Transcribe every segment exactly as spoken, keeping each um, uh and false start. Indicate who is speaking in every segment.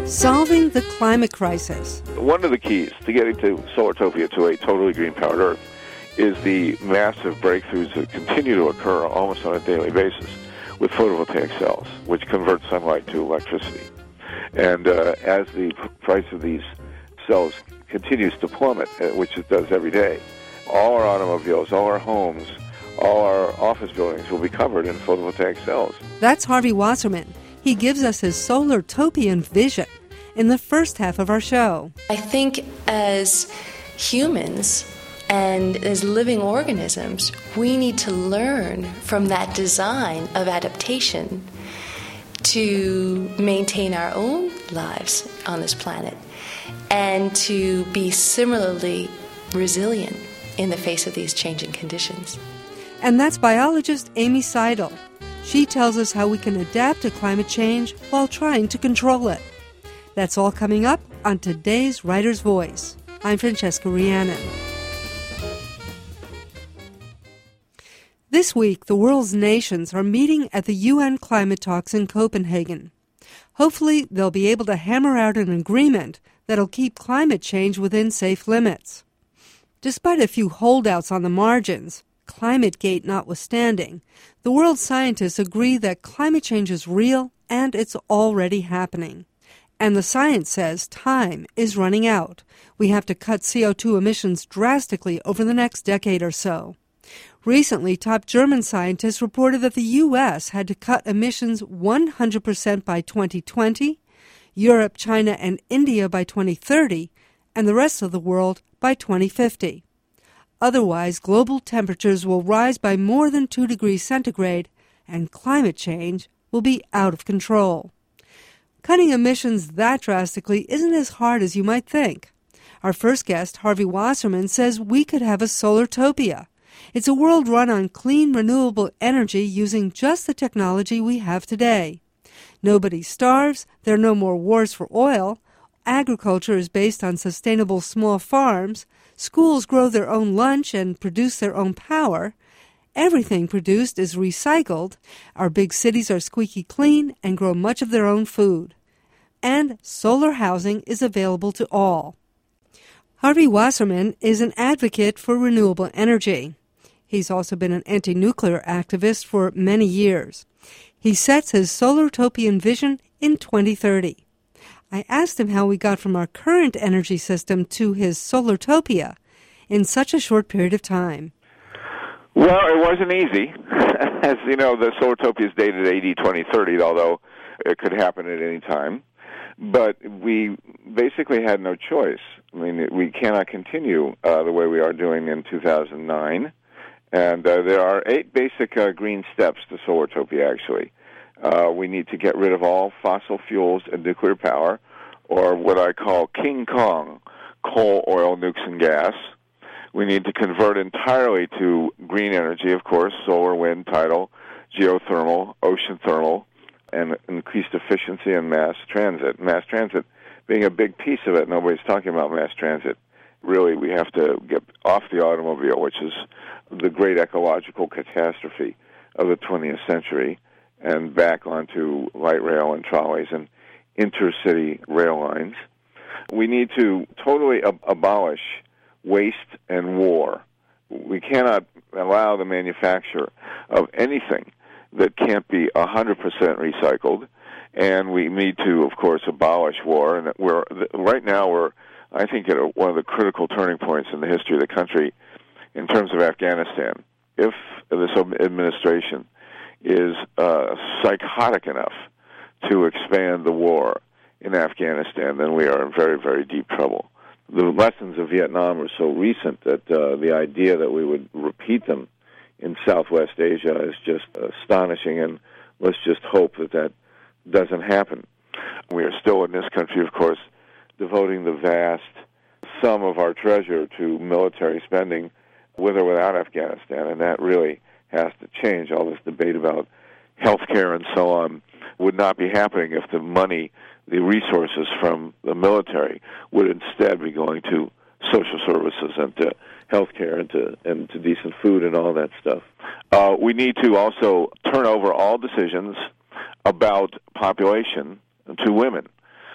Speaker 1: Solving the climate crisis.
Speaker 2: One of the keys to getting to Solartopia, to a totally green-powered Earth, is the massive breakthroughs that continue to occur almost on a daily basis with photovoltaic cells, which convert sunlight to electricity. And uh, as the price of these cells continues to plummet, which it does every day, all our automobiles, all our homes, all our office buildings will be covered in photovoltaic cells.
Speaker 1: That's Harvey Wasserman. He gives us his Solartopian vision in the first half of our show.
Speaker 3: I think as humans and as living organisms, we need to learn from that design of adaptation to maintain our own lives on this planet and to be similarly resilient in the face of these changing conditions.
Speaker 1: And that's biologist Amy Seidel. She tells us how we can adapt to climate change while trying to control it. That's all coming up on today's Writer's Voice. I'm Francesca Rhiannon. This week, the world's nations are meeting at the U N climate talks in Copenhagen. Hopefully, they'll be able to hammer out an agreement that'll keep climate change within safe limits. Despite a few holdouts on the margins, ClimateGate notwithstanding, the world's scientists agree that climate change is real and it's already happening. And the science says time is running out. We have to cut C O two emissions drastically over the next decade or so. Recently, top German scientists reported that the U S had to cut emissions one hundred percent by twenty twenty, Europe, China, and India by twenty thirty, and the rest of the world by twenty fifty. Otherwise, global temperatures will rise by more than two degrees centigrade, and climate change will be out of control. Cutting emissions that drastically isn't as hard as you might think. Our first guest, Harvey Wasserman, says we could have a Solartopia. It's a world run on clean, renewable energy using just the technology we have today. Nobody starves, there are no more wars for oil, agriculture is based on sustainable small farms, schools grow their own lunch and produce their own power, everything produced is recycled, our big cities are squeaky clean and grow much of their own food. And solar housing is available to all. Harvey Wasserman is an advocate for renewable energy. He's also been an anti-nuclear activist for many years. He sets his Solartopian vision in twenty thirty. I asked him how we got from our current energy system to his Solartopia in such a short period of time.
Speaker 2: Well, it wasn't easy. As you know, the Solartopia is dated A D twenty thirty, although it could happen at any time. But we basically had no choice. I mean, we cannot continue uh, the way we are doing in two thousand nine. And uh, there are eight basic uh, green steps to Solartopia, actually. Uh, we need to get rid of all fossil fuels and nuclear power, or what I call King Kong, coal, oil, nukes, and gas. We need to convert entirely to green energy, of course, solar, wind, tidal, geothermal, ocean thermal, and increased efficiency and mass transit. Mass transit being a big piece of it. Nobody's talking about mass transit. Really, we have to get off the automobile, which is the great ecological catastrophe of the twentieth century, and back onto light rail and trolleys and intercity rail lines. We need to totally ab- abolish waste and war. We cannot allow the manufacture of anything that can't be one hundred percent recycled, and we need to, of course, abolish war. And we're right now we're, I think, at a, one of the critical turning points in the history of the country in terms of Afghanistan. If this administration is uh, psychotic enough to expand the war in Afghanistan, then we are in very, very deep trouble. The lessons of Vietnam are so recent that uh, the idea that we would repeat them in Southwest Asia is just astonishing, and let's just hope that that doesn't happen. We are still in this country, of course, devoting the vast sum of our treasure to military spending with or without Afghanistan, and that really has to change. All this debate about health care and so on would not be happening if the money, the resources from the military would instead be going to social services and to health care and to, and to decent food and all that stuff. Uh, we need to also turn over all decisions about population to women.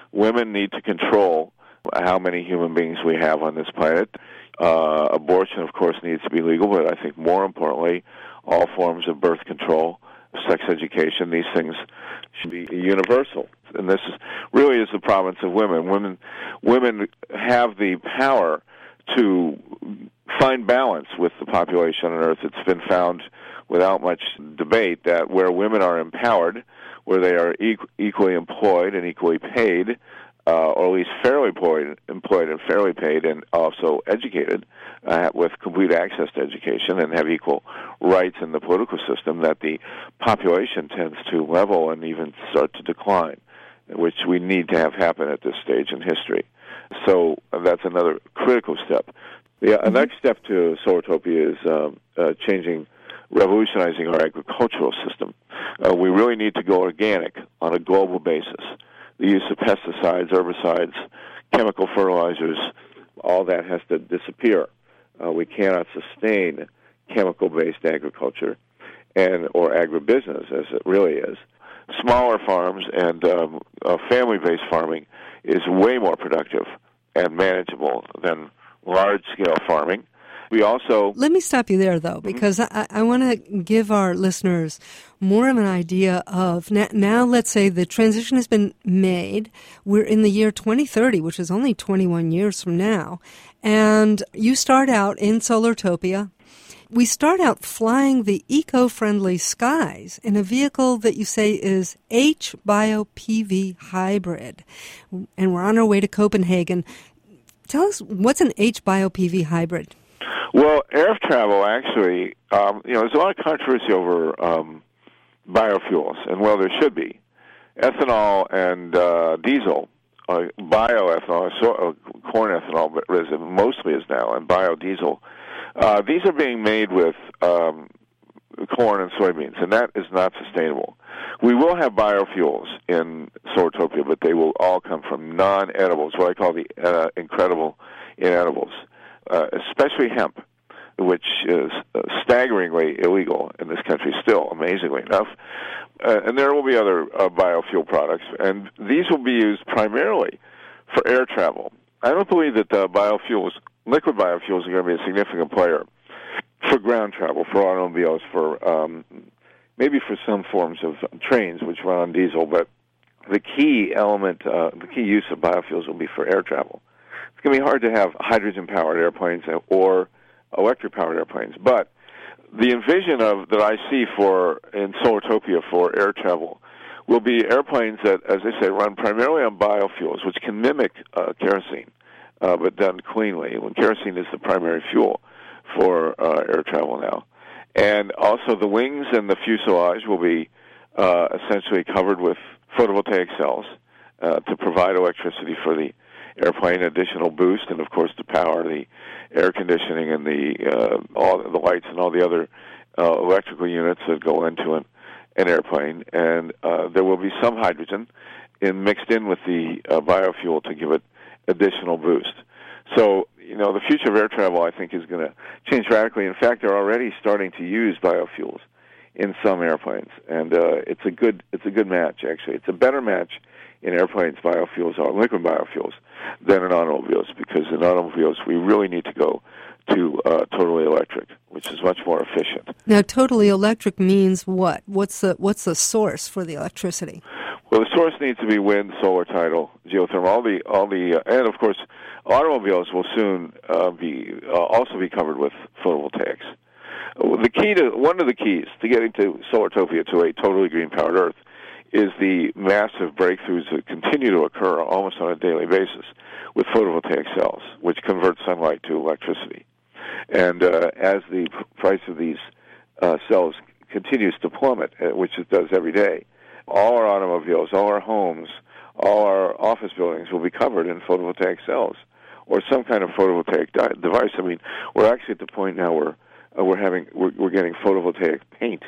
Speaker 2: women need to control how many human beings we have on this planet. Uh, abortion, of course, needs to be legal, but I think more importantly, all forms of birth control, sex education, these things should be universal. And this is really is the province of women. Women, women have the power to find balance with the population on Earth. It's been found without much debate that where women are empowered, where they are equ- equally employed and equally paid, uh, or at least fairly employed, employed and fairly paid, and also educated, uh, with complete access to education and have equal rights in the political system, that the population tends to level and even start to decline, which we need to have happen at this stage in history. So uh, that's another critical step. The uh, mm-hmm. next step to Solartopia is um, uh, changing, revolutionizing our agricultural system. Uh, we really need to go organic on a global basis. The use of pesticides, herbicides, chemical fertilizers, all that has to disappear. Uh, we cannot sustain chemical-based agriculture and or agribusiness, as it really is. Smaller farms and um, uh, family-based farming is way more productive and manageable than large-scale farming. We also...
Speaker 1: Let me stop you there, though, because mm-hmm. I, I want to give our listeners more of an idea of... Now, now, let's say the transition has been made. We're in the year twenty thirty, which is only twenty-one years from now. And you start out in Solartopia. We start out flying the eco-friendly skies in a vehicle that you say is H-Bio-P V hybrid. And we're on our way to Copenhagen. Tell us, what's an H-Bio-P V hybrid?
Speaker 2: Well, air travel, actually, um, you know, there's a lot of controversy over um, biofuels, and, well, there should be. Ethanol and uh, diesel, uh, bioethanol, so, uh, corn ethanol, but is, mostly is now, and biodiesel, uh, these are being made with um, corn and soybeans, and that is not sustainable. We will have biofuels in Solartopia, but they will all come from non-edibles, what I call the uh, incredible inedibles. Uh, especially hemp, which is uh, staggeringly illegal in this country still, amazingly enough. Uh, and there will be other uh, biofuel products, and these will be used primarily for air travel. I don't believe that uh, biofuels, liquid biofuels, are going to be a significant player for ground travel, for automobiles, for um, maybe for some forms of trains, which run on diesel. But the key element, uh, the key use of biofuels will be for air travel. It's going to be hard to have hydrogen-powered airplanes or electric-powered airplanes, but the envision of that I see for in Solartopia for air travel will be airplanes that, as I say, run primarily on biofuels, which can mimic uh, kerosene, uh, but done cleanly. When kerosene is the primary fuel for uh, air travel now, and also the wings and the fuselage will be uh, essentially covered with photovoltaic cells uh, to provide electricity for the airplane, additional boost, and of course to power the air conditioning and the uh, all the lights and all the other uh, electrical units that go into an, an airplane. And uh, there will be some hydrogen in mixed in with the uh, biofuel to give it additional boost. So, you know, the future of air travel, I think, is going to change radically. In fact, they're already starting to use biofuels in some airplanes, and uh, it's a good it's a good match. Actually, it's a better match in airplanes, biofuels or liquid biofuels, than in automobiles, because in automobiles we really need to go to uh, totally electric, which is much more efficient.
Speaker 1: Now, totally electric means what? What's the what's the source for the electricity?
Speaker 2: Well, the source needs to be wind, solar, tidal, geothermal. All the all the uh, and of course, automobiles will soon uh, be uh, also be covered with photovoltaics. The key to one of the keys to getting to Solartopia, to a totally green powered Earth, is the massive breakthroughs that continue to occur almost on a daily basis with photovoltaic cells, which convert sunlight to electricity. And uh, as the price of these uh, cells continues to plummet, uh, which it does every day, all our automobiles, all our homes, all our office buildings will be covered in photovoltaic cells or some kind of photovoltaic di- device. I mean, we're actually at the point now where uh, we're having we're, we're getting photovoltaic paint.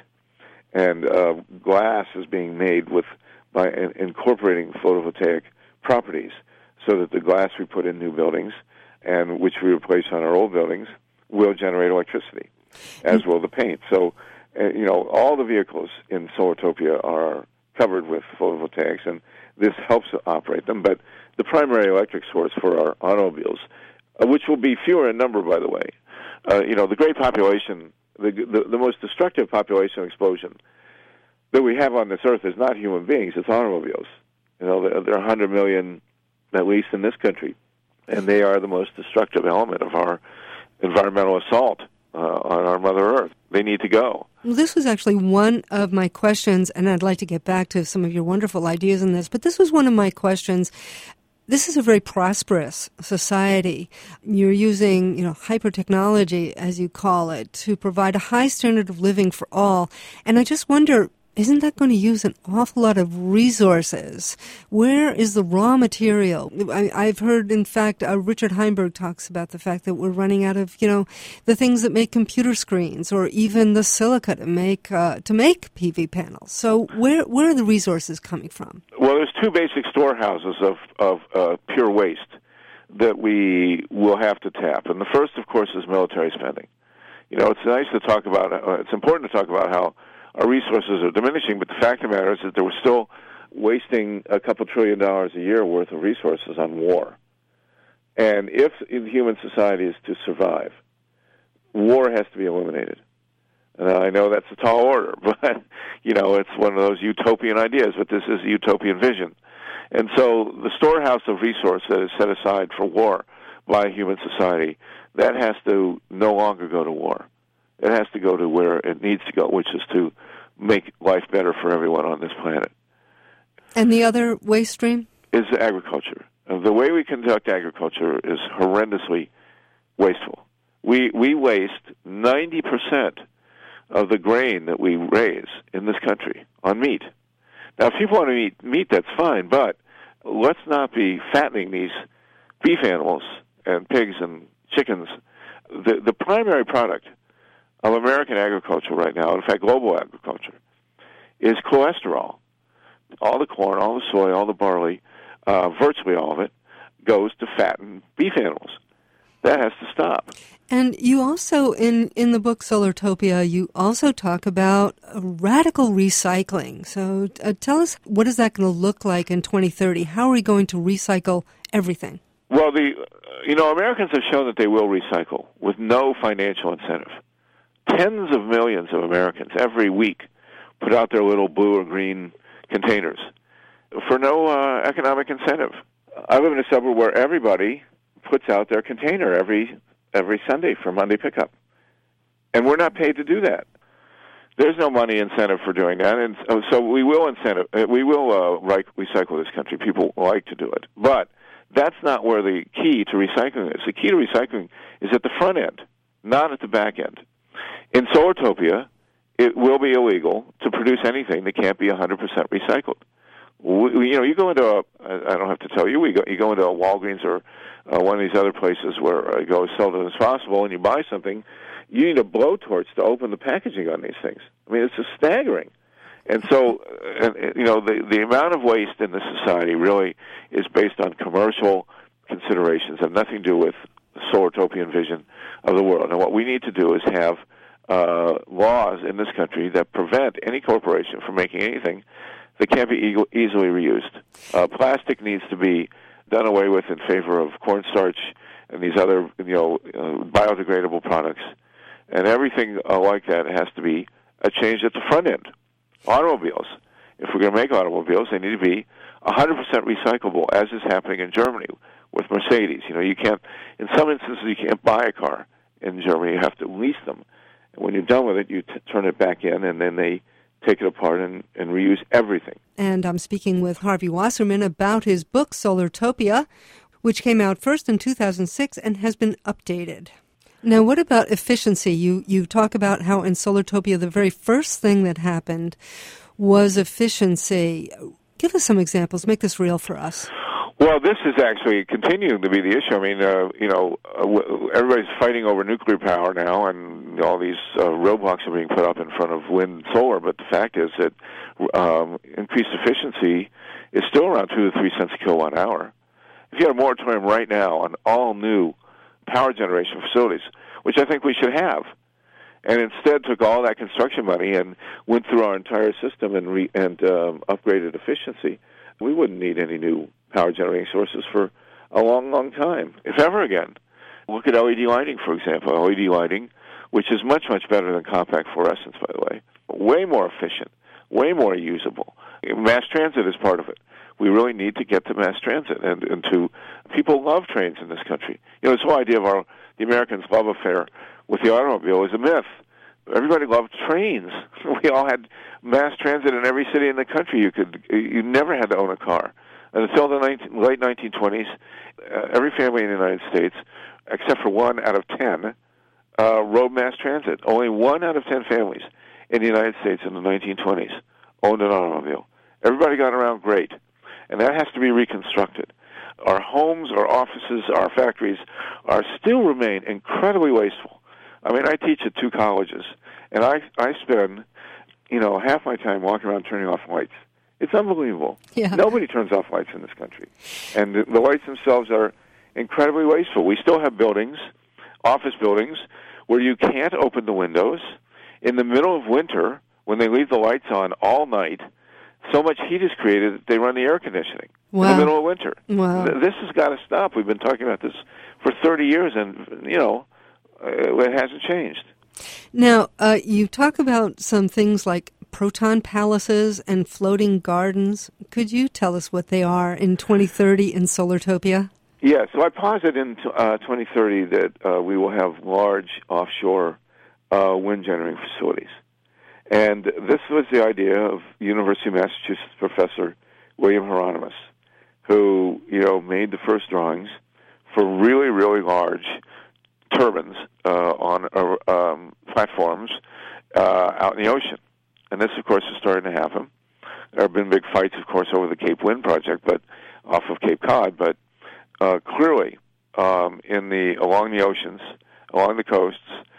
Speaker 2: And uh, glass is being made with by in, incorporating photovoltaic properties, so that the glass we put in new buildings and which we replace on our old buildings will generate electricity, as will the paint. So, uh, you know, all the vehicles in Solartopia are covered with photovoltaics, and this helps to operate them. But the primary electric source for our automobiles, uh, which will be fewer in number, by the way. Uh, you know, the great population, the, the the most destructive population explosion that we have on this earth is not human beings, it's automobiles. You know, there, there are one hundred million, at least in this country, and they are the most destructive element of our environmental assault uh, on our Mother Earth. They need to go.
Speaker 1: Well, this was actually one of my questions, and I'd like to get back to some of your wonderful ideas in this, but this was one of my questions. This is a very prosperous society. You're using, you know, hyper-technology, as you call it, to provide a high standard of living for all. And I just wonder, isn't that going to use an awful lot of resources? Where is the raw material? I, I've heard, in fact, uh, Richard Heinberg talks about the fact that we're running out of, you know, the things that make computer screens, or even the silica to make uh, to make P V panels. So where where are the resources coming from?
Speaker 2: Well, there's two basic storehouses of of uh, pure waste that we will have to tap, and the first, of course, is military spending. You know, it's nice to talk about. Uh, it's important to talk about how our resources are diminishing, but the fact of the matter is that we're still wasting a couple trillion dollars a year worth of resources on war. And if human society is to survive, war has to be eliminated. And I know that's a tall order, but, you know, it's one of those utopian ideas, but this is a utopian vision. And so the storehouse of resource that is set aside for war by human society, that has to no longer go to war. It has to go to where it needs to go, which is to make life better for everyone on this planet.
Speaker 1: And the other waste stream?
Speaker 2: Is agriculture. Uh, the way we conduct agriculture is horrendously wasteful. We we waste ninety percent of the grain that we raise in this country on meat. Now, if people want to eat meat, that's fine, but let's not be fattening these beef animals and pigs and chickens. The the primary product of American agriculture right now, in fact, global agriculture, is cholesterol. All the corn, all the soy, all the barley, uh, virtually all of it, goes to fatten beef animals. That has to stop.
Speaker 1: And you also, in, in the book Solartopia, you also talk about radical recycling. So uh, tell us, what is that going to look like in twenty thirty? How are we going to recycle everything?
Speaker 2: Well, the you know, Americans have shown that they will recycle with no financial incentive. Tens of millions of Americans every week put out their little blue or green containers for no uh, economic incentive. I live in a suburb where everybody puts out their container every every Sunday for Monday pickup, and we're not paid to do that. There's no money incentive for doing that, and so we will incentive. We will uh, recycle this country. People like to do it, but that's not where the key to recycling is. The key to recycling is at the front end, not at the back end. In Solartopia, it will be illegal to produce anything that can't be one hundred percent recycled. We, you know, you go into a, I don't have to tell you, we go, you go into a Walgreens or uh, one of these other places where I go as seldom as possible, and you buy something, you need a blowtorch to open the packaging on these things. I mean, it's just staggering. And so, uh, you know, the, the amount of waste in this society really is based on commercial considerations and nothing to do with the Solartopian vision of the world. And what we need to do is have uh, laws in this country that prevent any corporation from making anything that can't be e- easily reused. Uh, plastic needs to be done away with in favor of cornstarch and these other, you know, uh, biodegradable products. And everything uh, like that has to be a change at the front end. Automobiles, if we're going to make automobiles, they need to be one hundred percent recyclable, as is happening in Germany with Mercedes. You know, you can't, in some instances, you can't buy a car in Germany. You have to lease them. And when you're done with it, you t- turn it back in, and then they take it apart and, and reuse everything.
Speaker 1: And I'm speaking with Harvey Wasserman about his book, Solartopia, which came out first in two thousand six and has been updated. Now, what about efficiency? You you talk about how in Solartopia the very first thing that happened was efficiency. Give us some examples. Make this real for us.
Speaker 2: Well, this is actually continuing to be the issue. I mean, uh, you know, uh, everybody's fighting over nuclear power now, and all these uh, roadblocks are being put up in front of wind and solar, but the fact is that um, increased efficiency is still around two to three cents a kilowatt hour. If you had a moratorium right now on all new power generation facilities, which I think we should have, and instead took all that construction money and went through our entire system and re- and um, upgraded efficiency, we wouldn't need any new power generating sources for a long, long time, if ever again. Look at L E D lighting, for example. L E D lighting, which is much, much better than compact fluorescence, by the way. Way more efficient, way more usable. Mass transit is part of it. We really need to get to mass transit, and, and to people love trains in this country. You know, this whole idea of our the Americans' love affair with the automobile is a myth. Everybody loved trains. We all had mass transit in every city in the country. You could, you never had to own a car. And until the nineteen, late nineteen twenties, uh, every family in the United States, except for one out of ten, uh, rode mass transit. Only one out of ten families in the United States in the nineteen twenties owned an automobile. Everybody got around great, and that has to be reconstructed. Our homes, our offices, our factories are still remain incredibly wasteful. I mean, I teach at two colleges, and I I spend, you know, half my time walking around turning off lights. It's unbelievable.
Speaker 1: Yeah.
Speaker 2: Nobody turns off lights in this country. And the, the lights themselves are incredibly wasteful. We still have buildings, office buildings, where you can't open the windows. In the middle of winter, when they leave the lights on all night, so much heat is created that they run the air conditioning
Speaker 1: wow.
Speaker 2: in the middle of winter.
Speaker 1: Wow.
Speaker 2: This has got to stop. We've been talking about this for thirty years, and, you know, it hasn't changed.
Speaker 1: Now, uh, you talk about some things like proton palaces and floating gardens. Could you tell us what they are in twenty thirty in Solartopia?
Speaker 2: Yeah, so I posit in uh, twenty thirty that uh, we will have large offshore uh, wind generating facilities. And this was the idea of University of Massachusetts professor William Hieronymus, who, you know, made the first drawings for really, really large turbines uh, on uh, um, platforms uh, out in the ocean. And this, of course, is starting to happen. There have been big fights, of course, over the Cape Wind project, but off of Cape Cod. But uh, clearly, um, in the along the oceans, along the coasts,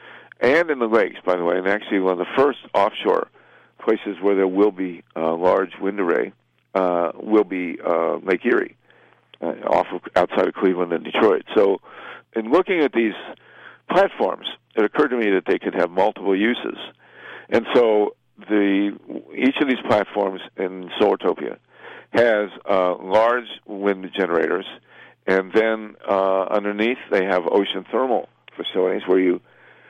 Speaker 2: and in the lakes, by the way, and actually one of the first offshore places where there will be uh, large wind array uh, will be uh, Lake Erie, uh, off of outside of Cleveland and Detroit. So, in looking at these platforms, it occurred to me that they could have multiple uses, and so the each of these platforms in Solartopia has uh, large wind generators, and then uh, underneath they have ocean thermal facilities where you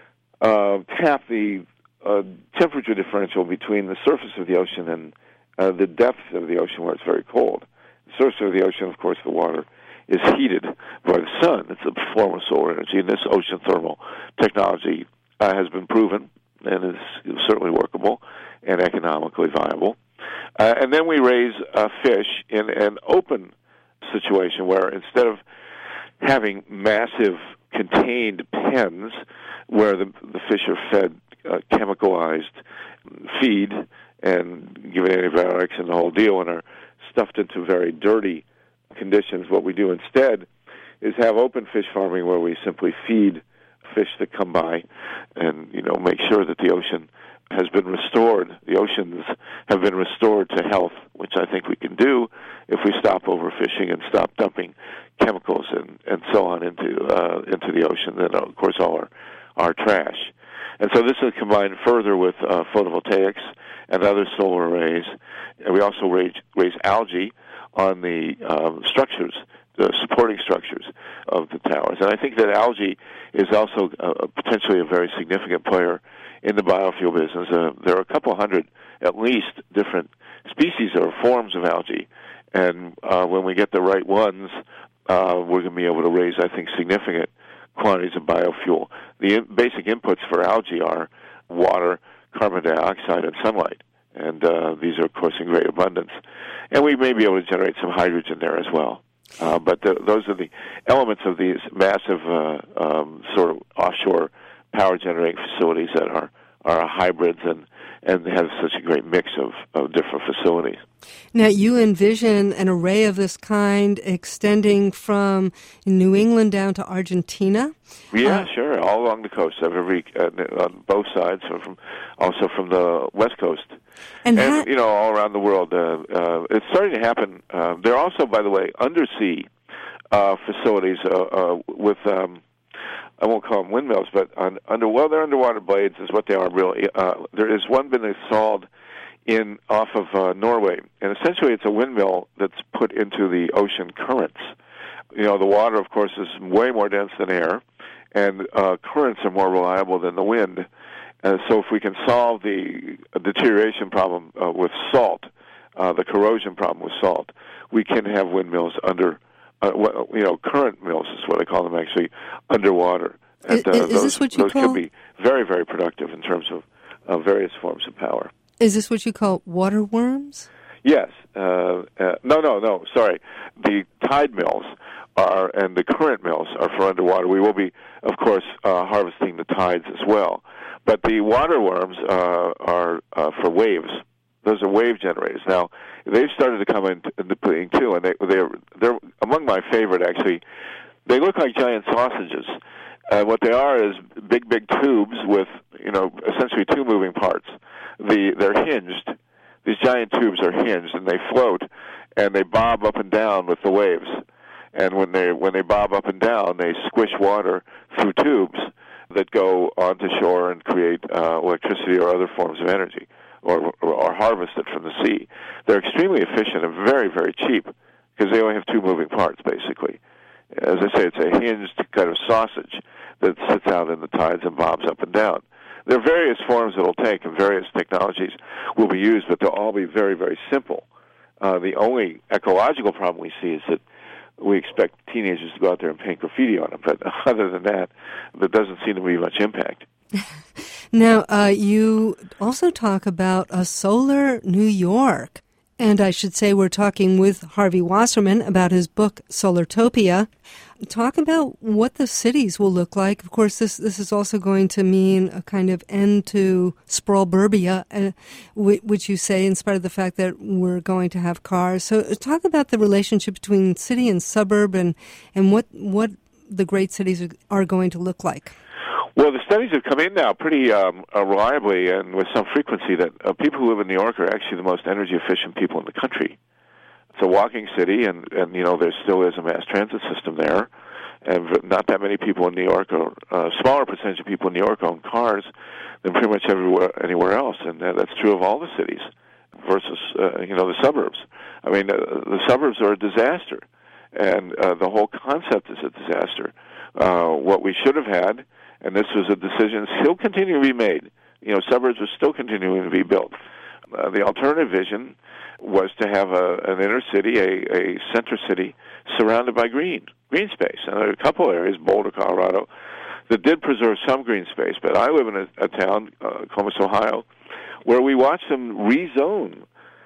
Speaker 2: uh, tap the uh, temperature differential between the surface of the ocean and uh, the depth of the ocean where it's very cold. The surface of the ocean, of course, the water is heated by the sun. It's a form of solar energy, and this ocean thermal technology uh, has been proven and is certainly workable and economically viable. Uh, and then we raise uh, fish in an open situation where instead of having massive contained pens where the, the fish are fed uh, chemicalized feed and given antibiotics and the whole deal and are stuffed into very dirty conditions, what we do instead is have open fish farming where we simply feed fish that come by and, you know, make sure that the ocean has been restored. The oceans have been restored to health, which I think we can do if we stop overfishing and stop dumping chemicals and, and so on into uh, into the ocean, and of course all our, our trash. And so this is combined further with uh, photovoltaics and other solar arrays. And we also raise, raise algae on the um, structures, the supporting structures of the towers. And I think that algae is also uh, potentially a very significant player in the biofuel business. Uh, there are a couple hundred, at least, different species or forms of algae. And uh, when we get the right ones, uh, we're going to be able to raise, I think, significant quantities of biofuel. The in- basic inputs for algae are water, carbon dioxide, and sunlight. And uh, these are, of course, in great abundance. And we may be able to generate some hydrogen there as well. Uh, but the, those are the elements of these massive uh, um, sort of offshore power generating facilities that are, are hybrids and, and have such a great mix of, of different facilities.
Speaker 1: Now, you envision an array of this kind extending from New England down to Argentina?
Speaker 2: Yeah,
Speaker 1: uh,
Speaker 2: sure, all along the coast, of every, uh, on both sides, or from, also from the West Coast.
Speaker 1: And,
Speaker 2: and
Speaker 1: that,
Speaker 2: you know, all around the world. Uh, uh, it's starting to happen. Uh, there are also, by the way, undersea uh, facilities uh, uh, with... Um, I won't call them windmills, but on, under well, they're underwater blades is what they are really. Uh, there is one been installed in off of uh, Norway. And essentially it's a windmill that's put into the ocean currents. You know, the water, of course, is way more dense than air, and uh, currents are more reliable than the wind. Uh, so if we can solve the deterioration problem uh, with salt, uh, the corrosion problem with salt, we can have windmills under, uh, you know, current mills is what I call them actually, underwater. And, uh,
Speaker 1: is, is
Speaker 2: those,
Speaker 1: this what you
Speaker 2: those
Speaker 1: call...
Speaker 2: can be very, very productive in terms of uh, various forms of power.
Speaker 1: Is this what you call water worms?
Speaker 2: Yes. Uh, uh, no, no, no, sorry. The tide mills are, and the current mills are for underwater. We will be, of course, uh, harvesting the tides as well. But the water worms uh, are uh, for waves. Those are wave generators. Now, they've started to come into, into being too, and they, they're, they're among my favorite, actually. They look like giant sausages. Uh, what they are is big, big tubes with, you know, essentially two moving parts. The They're hinged. These giant tubes are hinged, and they float, and they bob up and down with the waves. And when they when they bob up and down, they squish water through tubes that go onto shore and create uh, electricity or other forms of energy, or, or, or harvest it from the sea. They're extremely efficient and very, very cheap because they only have two moving parts, basically. As I say, it's a hinged kind of sausage that sits out in the tides and bobs up and down. There are various forms it'll take, and various technologies will be used, but they'll all be very, very simple. Uh, the only ecological problem we see is that we expect teenagers to go out there and paint graffiti on them, but other than that, there doesn't seem to be much impact.
Speaker 1: Now, uh, you also talk about a solar New York, and I should say we're talking with Harvey Wasserman about his book, Solartopia. Talk about what the cities will look like. Of course, this this is also going to mean a kind of end to sprawlburbia, uh, which you say in spite of the fact that we're going to have cars. So talk about the relationship between city and suburb and, and what, what the great cities are going to look like.
Speaker 2: Well, the studies have come in now pretty um, uh, reliably and with some frequency that uh, people who live in New York are actually the most energy-efficient people in the country. It's a walking city, and, and you know, there still is a mass transit system there, and not that many people in New York, or a smaller percentage of people in New York own cars than pretty much everywhere anywhere else, and uh, that's true of all the cities versus, uh, you know, the suburbs. I mean, uh, the suburbs are a disaster, and uh, the whole concept is a disaster. Uh, what we should have had, and this was a decision still continue to be made, you know, suburbs are still continuing to be built. Uh, the alternative vision was to have a, an inner city, a, a center city, surrounded by green, green space. And there are a couple areas, Boulder, Colorado, that did preserve some green space. But I live in a, a town, uh, Columbus, Ohio, where we watched them rezone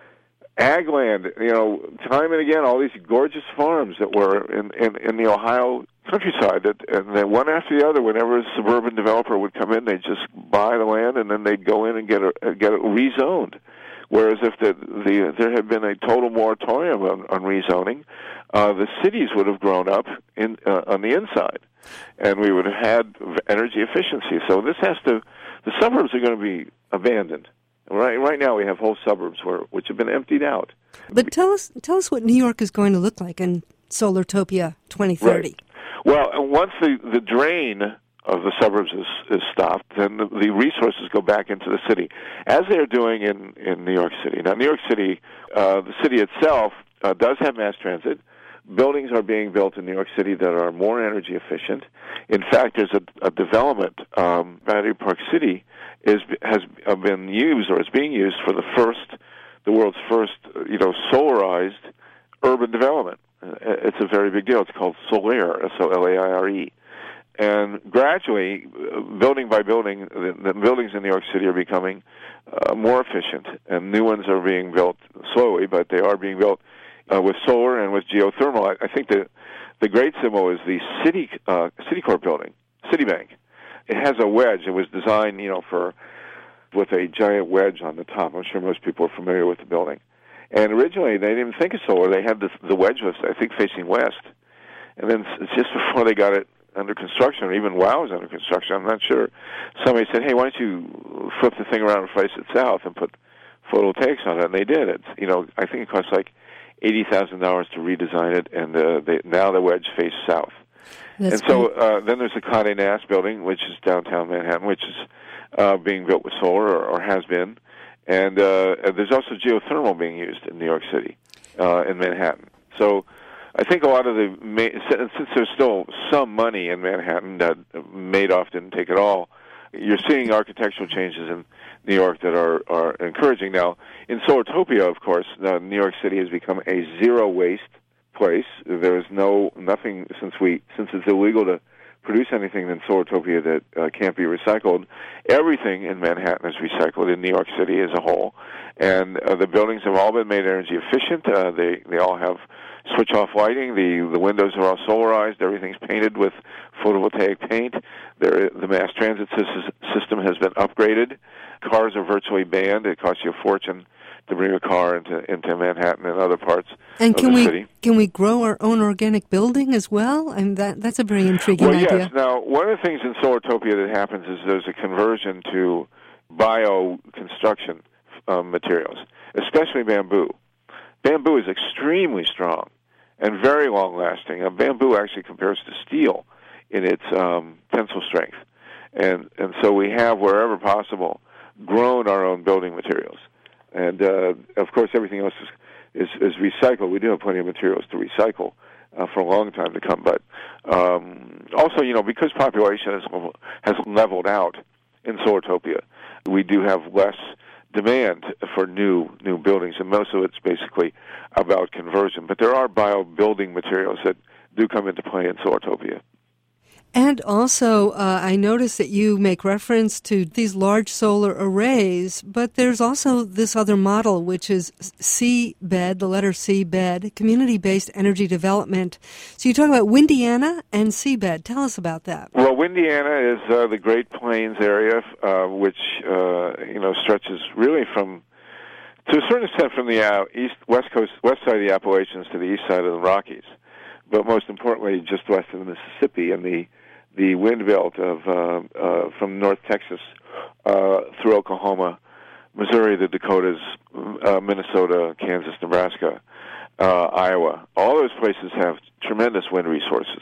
Speaker 2: ag land, you know, time and again, all these gorgeous farms that were in, in, in the Ohio countryside, that, and then one after the other, whenever a suburban developer would come in, they'd just buy the land, and then they'd go in and get it, get it rezoned. Whereas if the, the, there had been a total moratorium on, on rezoning, uh, the cities would have grown up in, uh, on the inside, and we would have had energy efficiency. So this has to, the suburbs are going to be abandoned. Right, right now we have whole suburbs where, which have been emptied out.
Speaker 1: But tell us, tell us what New York is going to look like in Solartopia twenty thirty.
Speaker 2: Right. Well, and once the, the drain of the suburbs is, is stopped, then the, the resources go back into the city, as they're doing in, in New York City. Now, New York City, uh, the city itself uh, does have mass transit. Buildings are being built in New York City that are more energy efficient. In fact, there's a, a development, um, Battery Park City, is has been used or is being used for the first, the world's first, you know, solarized urban development. It's a very big deal. It's called Solaire, S O L A I R E. And gradually, building by building, the, the buildings in New York City are becoming uh, more efficient, and new ones are being built slowly, but they are being built uh, with solar and with geothermal. I, I think the the great symbol is the City uh, Citicorp building, Citibank. It has a wedge. It was designed, you know, for with a giant wedge on the top. I'm sure most people are familiar with the building. And originally, they didn't think of solar. They had this, the wedge was, I think, facing west. And then just before they got it under construction, or even while it was under construction, I'm not sure, somebody said, hey, why don't you flip the thing around and face it south and put photovoltaics on it? And they did. It's, you know, I think it cost like eighty thousand dollars to redesign it, and uh, they, now the wedge faces south. That's and so uh, then there's the Condé Nast building, which is downtown Manhattan, which is uh, being built with solar, or, or has been. And uh, there's also geothermal being used in New York City, uh, in Manhattan. So I think a lot of the, since there's still some money in Manhattan, that Madoff didn't take it all, you're seeing architectural changes in New York that are, are encouraging. Now, in Solartopia, of course, uh, New York City has become a zero-waste place. There is no, nothing, since we, since it's illegal to produce anything in Solartopia that uh, can't be recycled. Everything in Manhattan is recycled, in New York City as a whole. And uh, the buildings have all been made energy efficient. Uh, they, they all have switch-off lighting. The, the windows are all solarized. Everything's painted with photovoltaic paint. There, the mass transit system has been upgraded. Cars are virtually banned. It costs you a fortune to bring a car into into Manhattan and other parts
Speaker 1: and
Speaker 2: of
Speaker 1: can
Speaker 2: the
Speaker 1: we,
Speaker 2: city.
Speaker 1: Can we grow our own organic building as well? I mean, that that's a very intriguing
Speaker 2: well,
Speaker 1: idea.
Speaker 2: Yes. Now, one of the things in Solartopia that happens is there's a conversion to bio-construction um, materials, especially bamboo. Bamboo is extremely strong and very long-lasting. Uh, bamboo actually compares to steel in its um, tensile strength. And, and so we have, wherever possible, grown our own building materials. And, uh, of course, everything else is, is, is recycled. We do have plenty of materials to recycle uh, for a long time to come. But um, also, you know, because population has, has leveled out in Solartopia, we do have less demand for new new buildings, and most of it's basically about conversion. But there are bio-building materials that do come into play in Solartopia.
Speaker 1: And also, uh, I noticed that you make reference to these large solar arrays, but there's also this other model, which is Seabed, the letter C, bed, community-based energy development. So you talk about Windiana and Seabed. Tell us about that.
Speaker 2: Well, Windiana is uh, the Great Plains area, uh, which uh, you know stretches really from, to a certain extent, from the uh, east west coast, west side of the Appalachians to the east side of the Rockies, but most importantly, just west of the Mississippi and the the wind belt of uh, uh, from North Texas uh, through Oklahoma, Missouri, the Dakotas, uh, Minnesota, Kansas, Nebraska, uh, Iowa. All those places have tremendous wind resources.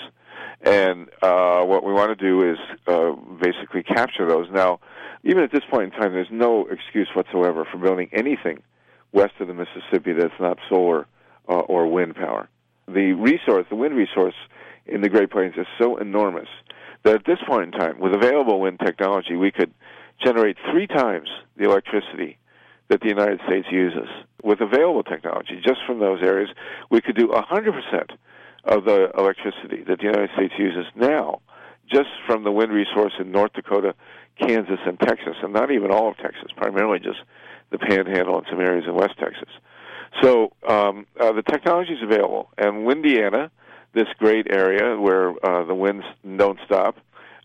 Speaker 2: And uh, what we want to do is uh, basically capture those. Now, even at this point in time, there's no excuse whatsoever for building anything west of the Mississippi that's not solar uh, or wind power. The resource, the wind resource in the Great Plains is so enormous that at this point in time, with available wind technology, we could generate three times the electricity that the United States uses. With available technology, just from those areas, we could do one hundred percent of the electricity that the United States uses now, just from the wind resource in North Dakota, Kansas, and Texas, and not even all of Texas, primarily just the Panhandle and some areas in West Texas. So um, uh, the technology is available, and Windiana, this great area where uh, the winds don't stop,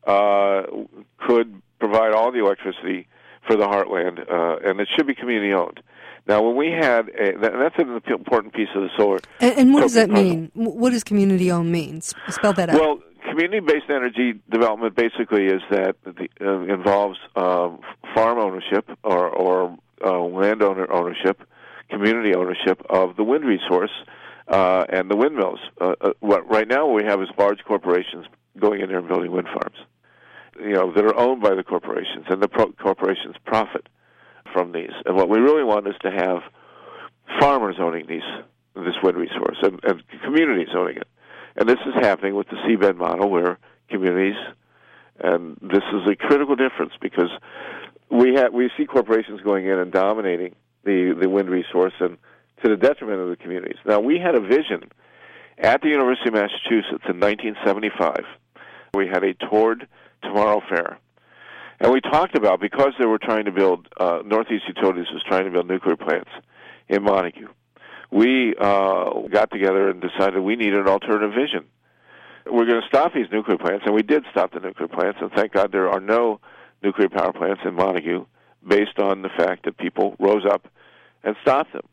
Speaker 2: uh, could provide all the electricity for the heartland, uh, and it should be community-owned. Now, when we had, a, and that's an important piece of the solar...
Speaker 1: And, and what does that puzzle. mean? What does community-owned mean? Spell that out.
Speaker 2: Well, community-based energy development basically is that it uh, involves um, farm ownership or, or uh, landowner ownership, community ownership of the wind resource, Uh, and the windmills. Uh, uh, what right now what we have is large corporations going in there and building wind farms, you know, that are owned by the corporations, and the pro- corporations profit from these. And what we really want is to have farmers owning these this wind resource and, and communities owning it. And this is happening with the seabed model, where communities, and this is a critical difference because we have we see corporations going in and dominating the the wind resource and to the detriment of the communities. Now, we had a vision at the University of Massachusetts in nineteen seventy-five. We had a Toward Tomorrow Fair. And we talked about, because they were trying to build, uh, Northeast Utilities was trying to build nuclear plants in Montague. We uh, got together and decided we needed an alternative vision. We're going to stop these nuclear plants, and we did stop the nuclear plants, and thank God there are no nuclear power plants in Montague based on the fact that people rose up and stopped them.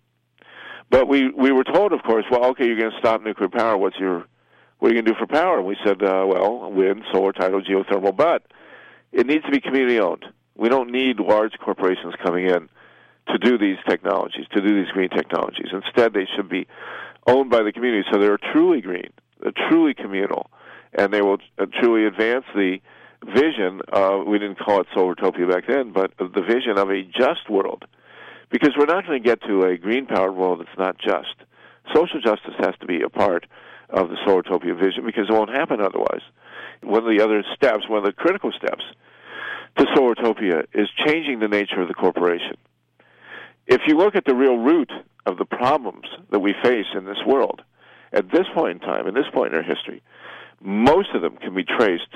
Speaker 2: But we, we were told, of course, well, okay, you're going to stop nuclear power. What's your, what are you going to do for power? And we said, uh, well, wind, solar, tidal, geothermal, but it needs to be community-owned. We don't need large corporations coming in to do these technologies, to do these green technologies. Instead, they should be owned by the community, so they're truly green, they're truly communal, and they will uh, truly advance the vision of, we didn't call it Solartopia back then, but the vision of a just world, because we're not going to get to a green-powered world that's not just. Social justice has to be a part of the Solartopia vision because it won't happen otherwise. One of the other steps, one of the critical steps to Solartopia is changing the nature of the corporation. If you look at the real root of the problems that we face in this world, at this point in time, at this point in our history, most of them can be traced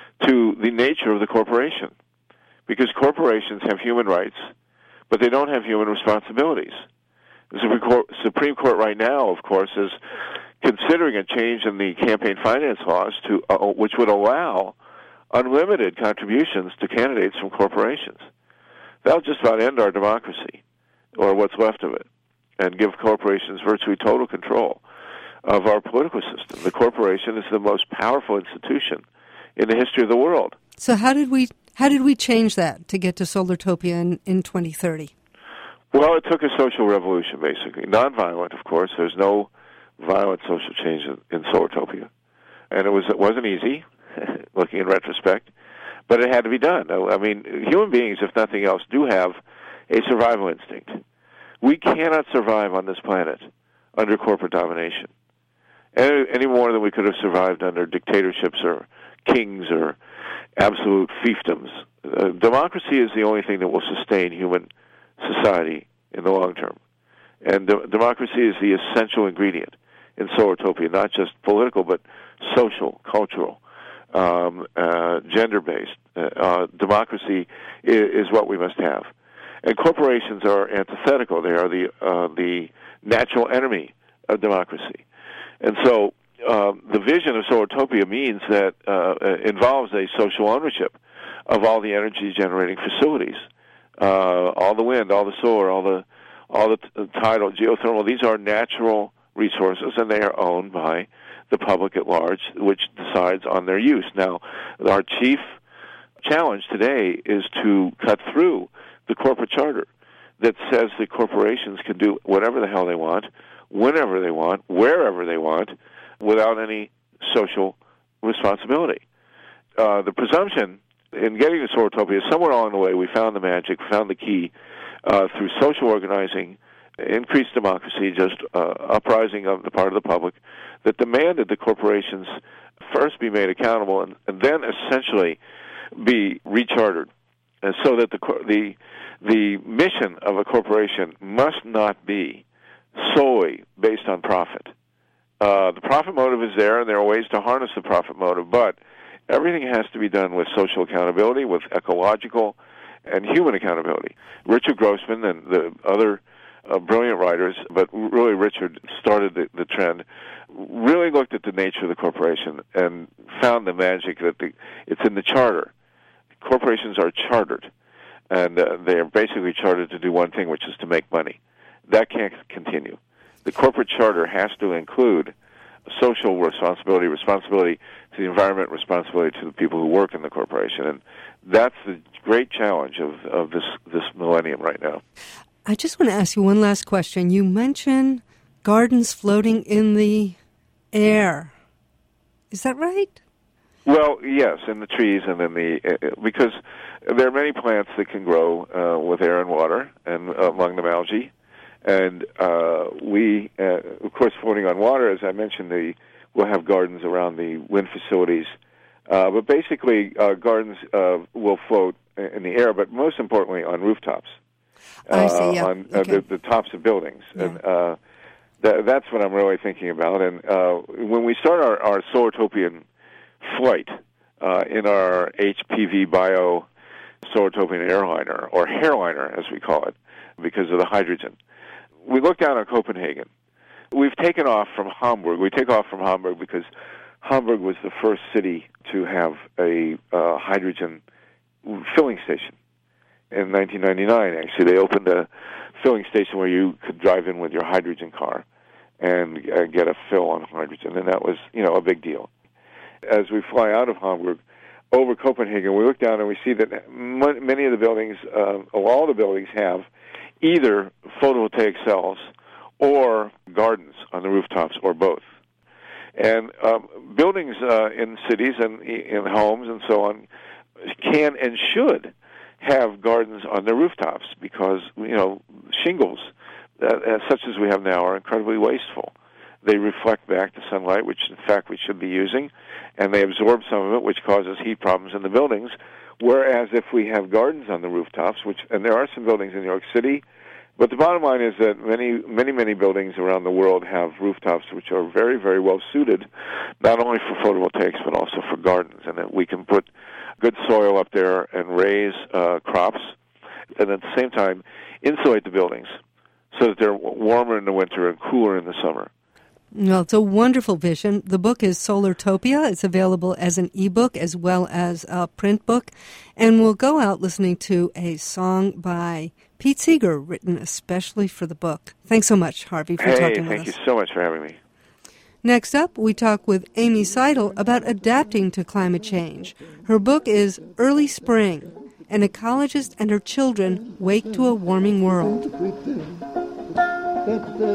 Speaker 2: to the nature of the corporation. Because corporations have human rights, but they don't have human responsibilities. The Supreme Court, Supreme Court right now, of course, is considering a change in the campaign finance laws to uh, which would allow unlimited contributions to candidates from corporations. That'll just about end our democracy, or what's left of it, and give corporations virtually total control of our political system. The corporation is the most powerful institution in the history of the world.
Speaker 1: So how did we how did we change that to get to Solartopia in, in twenty thirty?
Speaker 2: Well, it took a social revolution, basically. Nonviolent, of course. There's no violent social change in, in Solartopia. And it, was, it wasn't easy, looking in retrospect, but it had to be done. I mean, human beings, if nothing else, do have a survival instinct. We cannot survive on this planet under corporate domination, any, any more than we could have survived under dictatorships or kings or absolute fiefdoms. Uh, democracy is the only thing that will sustain human society in the long term. And de- democracy is the essential ingredient in Solartopia, not just political, but social, cultural, um, uh, gender-based. Uh, uh, democracy is, is what we must have. And corporations are antithetical. They are the uh, the natural enemy of democracy. And so um, the vision of Solartopia means that uh, involves a social ownership of all the energy-generating facilities. Uh, all the wind, all the solar, all the all the t- tidal, geothermal, these are natural resources, and they are owned by the public at large, which decides on their use. Now, our chief challenge today is to cut through the corporate charter that says that corporations can do whatever the hell they want, whenever they want, wherever they want, without any social responsibility. Uh, the presumption in getting to Solartopia, somewhere along the way, we found the magic, found the key uh, through social organizing, increased democracy, just uh, uprising of the part of the public that demanded the corporations first be made accountable and, and then essentially be rechartered, and so that the the the mission of a corporation must not be solely based on profit. Uh, the profit motive is there, and there are ways to harness the profit motive, but everything has to be done with social accountability, with ecological and human accountability. Richard Grossman and the other uh, brilliant writers, but really Richard started the, the trend, really looked at the nature of the corporation and found the magic that the, it's in the charter. Corporations are chartered, and uh, they are basically chartered to do one thing, which is to make money. That can't continue. The corporate charter has to include social responsibility, responsibility to the environment, responsibility to the people who work in the corporation. And that's the great challenge of, of this, this millennium right now.
Speaker 1: I just want to ask you one last question. You mentioned gardens floating in the air. Is that right?
Speaker 2: Well, yes, in the trees and in the... Uh, because there are many plants that can grow uh, with air and water, and uh, among them algae. And uh, we, uh, of course, floating on water, as I mentioned, the, we'll have gardens around the wind facilities. Uh, but basically, uh, gardens uh, will float in the air, but most importantly on rooftops. Uh,
Speaker 1: I see, yeah.
Speaker 2: On uh,
Speaker 1: okay.
Speaker 2: the, the tops of buildings.
Speaker 1: Yeah.
Speaker 2: And uh, th- that's what I'm really thinking about. And uh, when we start our, our Solartopian flight uh, in our H P V Bio Solartopian airliner, or hairliner as we call it, because of the hydrogen, we look down on Copenhagen. We've taken off from Hamburg. We take off from Hamburg because Hamburg was the first city to have a uh, hydrogen filling station. In nineteen ninety-nine, actually, they opened a filling station where you could drive in with your hydrogen car and uh, get a fill on hydrogen, and that was, you know, a big deal. As we fly out of Hamburg over Copenhagen, we look down and we see that m- many of the buildings, uh, all the buildings have either photovoltaic cells or gardens on the rooftops, or both. And um, buildings uh, in cities and in homes and so on can and should have gardens on their rooftops because, you know, shingles, uh, such as we have now, are incredibly wasteful. They reflect back the sunlight, which in fact we should be using, and they absorb some of it, which causes heat problems in the buildings. Whereas if we have gardens on the rooftops, which, and there are some buildings in New York City, but the bottom line is that many, many, many buildings around the world have rooftops which are very, very well suited, not only for photovoltaics but also for gardens, and that we can put good soil up there and raise uh, crops, and at the same time insulate the buildings so that they're warmer in the winter and cooler in the summer.
Speaker 1: Well, it's a wonderful vision. The book is Solartopia. It's available as an ebook as well as a print book. And we'll go out listening to a song by Pete Seeger, written especially for the book. Thanks so much, Harvey, for
Speaker 2: hey,
Speaker 1: talking with us.
Speaker 2: Hey, thank you so much for having me.
Speaker 1: Next up, we talk with Amy Seidel about adapting to climate change. Her book is Early Spring, An Ecologist and Her Children Wake to a Warming World.
Speaker 4: Don't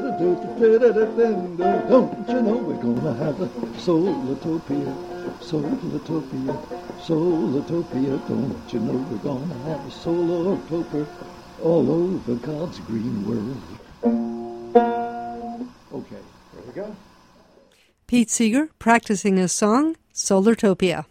Speaker 4: you know we're gonna have a Solartopia, Solartopia, Solartopia. Don't you know we're gonna have a Solartopia all over God's green world. Okay, here we go.
Speaker 1: Pete Seeger practicing a song, Solartopia.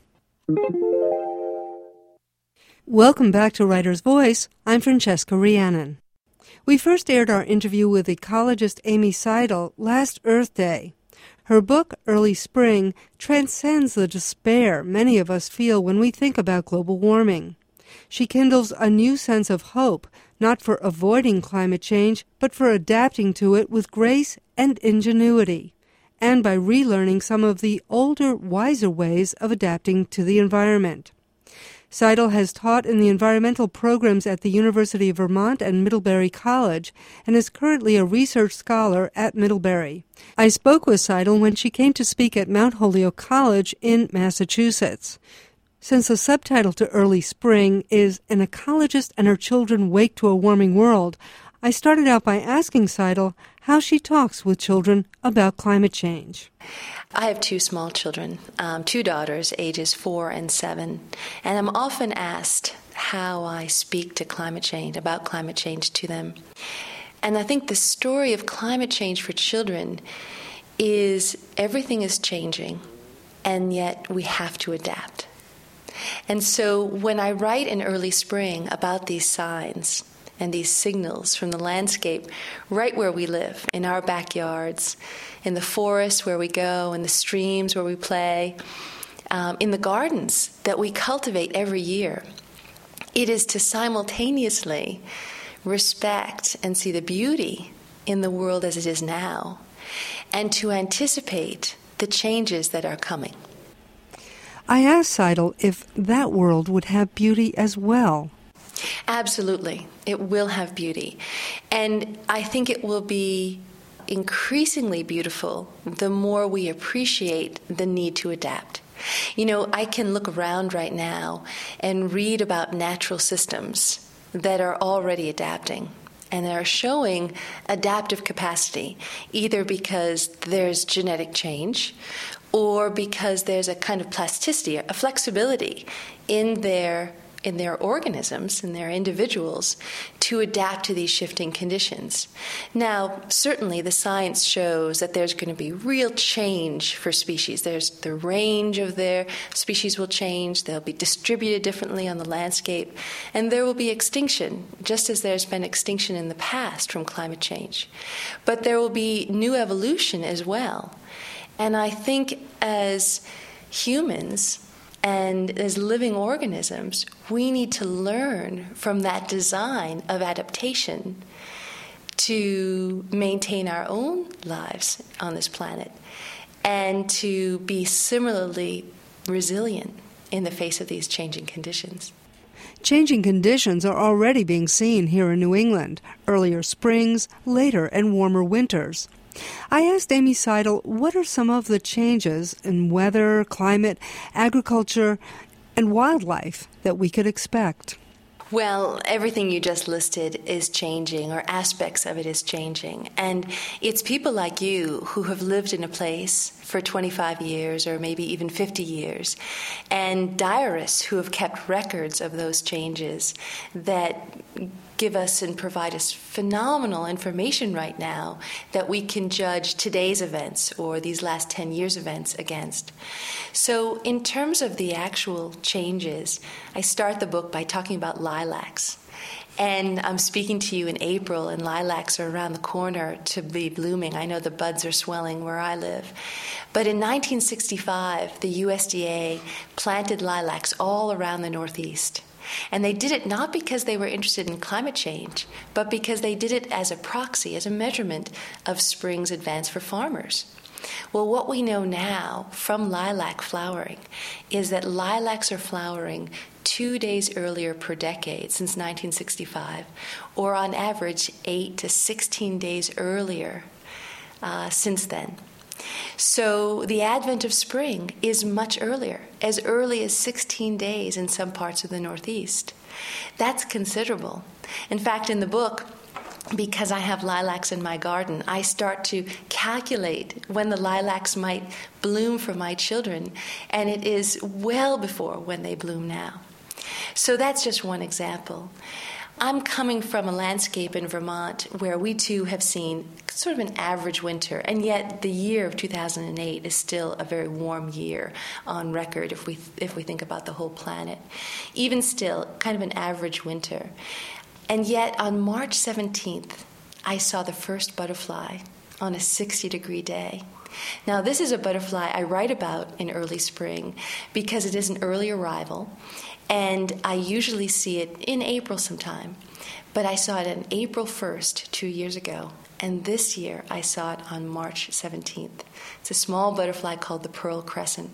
Speaker 1: Welcome back to Writer's Voice. I'm Francesca Rhiannon. We first aired our interview with ecologist Amy Seidel last Earth Day. Her book, Early Spring, transcends the despair many of us feel when we think about global warming. She kindles a new sense of hope, not for avoiding climate change, but for adapting to it with grace and ingenuity, and by relearning some of the older, wiser ways of adapting to the environment. Seidel has taught in the environmental programs at the University of Vermont and Middlebury College and is currently a research scholar at Middlebury. I spoke with Seidel when she came to speak at Mount Holyoke College in Massachusetts. Since the subtitle to Early Spring is An Ecologist and Her Children Wake to a Warming World, I started out by asking Seidel how she talks with children about climate change.
Speaker 3: I have two small children, um, two daughters, ages four and seven, and I'm often asked how I speak to climate change, about climate change to them. And I think the story of climate change for children is everything is changing, and yet we have to adapt. And so when I write in Early Spring about these signs and these signals from the landscape right where we live, in our backyards, in the forests where we go, in the streams where we play, um, in the gardens that we cultivate every year, it is to simultaneously respect and see the beauty in the world as it is now, and to anticipate the changes that are coming.
Speaker 1: I asked Seidel if that world would have beauty as well.
Speaker 3: Absolutely. It will have beauty. And I think it will be increasingly beautiful the more we appreciate the need to adapt. You know, I can look around right now and read about natural systems that are already adapting and are showing adaptive capacity, either because there's genetic change or because there's a kind of plasticity, a flexibility in their in their organisms, in their individuals, to adapt to these shifting conditions. Now, certainly the science shows that there's going to be real change for species. There's the range of their species will change, they'll be distributed differently on the landscape, and there will be extinction, just as there's been extinction in the past from climate change. But there will be new evolution as well. And I think as humans, and as living organisms, we need to learn from that design of adaptation to maintain our own lives on this planet and to be similarly resilient in the face of these changing conditions.
Speaker 1: Changing conditions are already being seen here in New England, earlier springs, later and warmer winters. I asked Amy Seidel what are some of the changes in weather, climate, agriculture, and wildlife that we could expect.
Speaker 3: Well, everything you just listed is changing, or aspects of it is changing. And it's people like you who have lived in a place for twenty-five years or maybe even fifty years, and diarists who have kept records of those changes that give us and provide us phenomenal information right now that we can judge today's events or these last ten years events against. So in terms of the actual changes, I start the book by talking about lilacs. And I'm speaking to you in April, and lilacs are around the corner to be blooming. I know the buds are swelling where I live. But in nineteen sixty-five, the U S D A planted lilacs all around the Northeast. And they did it not because they were interested in climate change, but because they did it as a proxy, as a measurement of spring's advance for farmers. Well, what we know now from lilac flowering is that lilacs are flowering two days earlier per decade since nineteen sixty-five, or on average eight to sixteen days earlier uh, since then. So the advent of spring is much earlier, as early as sixteen days in some parts of the Northeast. That's considerable. In fact, in the book, because I have lilacs in my garden, I start to calculate when the lilacs might bloom for my children, and it is well before when they bloom now. So that's just one example. I'm coming from a landscape in Vermont where we too have seen sort of an average winter, and yet the year of two thousand eight is still a very warm year on record if we if we think about the whole planet. Even still, kind of an average winter. And yet on March seventeenth, I saw the first butterfly on a sixty degree day. Now, this is a butterfly I write about in early spring because it is an early arrival, and I usually see it in April sometime. But I saw it on April first two years ago, and this year I saw it on March seventeenth. It's a small butterfly called the pearl crescent.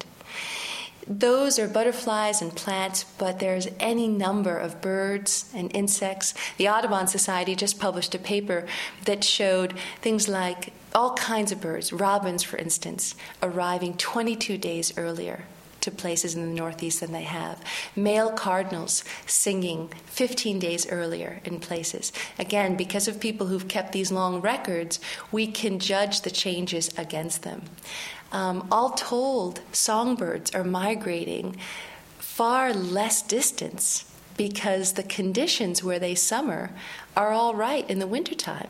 Speaker 3: Those are butterflies and plants, but there's any number of birds and insects. The Audubon Society just published a paper that showed things like all kinds of birds, robins, for instance, arriving twenty-two days earlier to places in the Northeast than they have. Male cardinals singing fifteen days earlier in places. Again, because of people who've kept these long records, we can judge the changes against them. Um, all told, songbirds are migrating far less distance because the conditions where they summer are all right in the wintertime.